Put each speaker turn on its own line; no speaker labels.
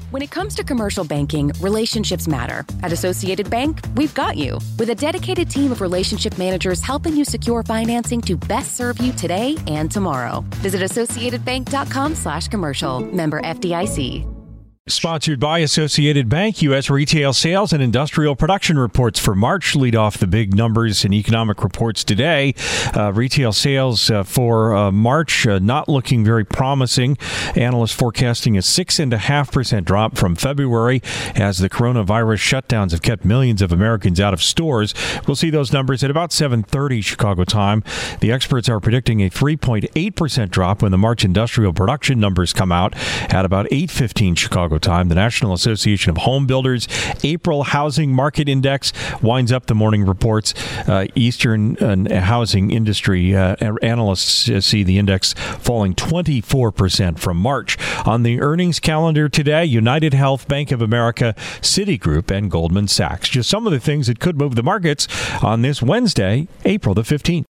When it comes to commercial banking, relationships matter. At Associated Bank, we've got you. With a dedicated team of relationship managers helping you secure financing to best serve you today and tomorrow. Visit associatedbank.com/commercial. Member FDIC.
Sponsored by Associated Bank. U.S. retail sales and industrial production reports for March lead off the big numbers in economic reports today. Retail sales for March not looking very promising. Analysts forecasting a 6.5% drop from February as the coronavirus shutdowns have kept millions of Americans out of stores. We'll see those numbers at about 7:30 Chicago time. The experts are predicting a 3.8% drop when the March industrial production numbers come out at about 8:15 Chicago time. The National Association of Home Builders April Housing Market Index winds up the morning reports. Eastern housing industry analysts see the index falling 24% from March. On the earnings calendar today, United Health, Bank of America, Citigroup, and Goldman Sachs. Just some of the things that could move the markets on this Wednesday, April the 15th.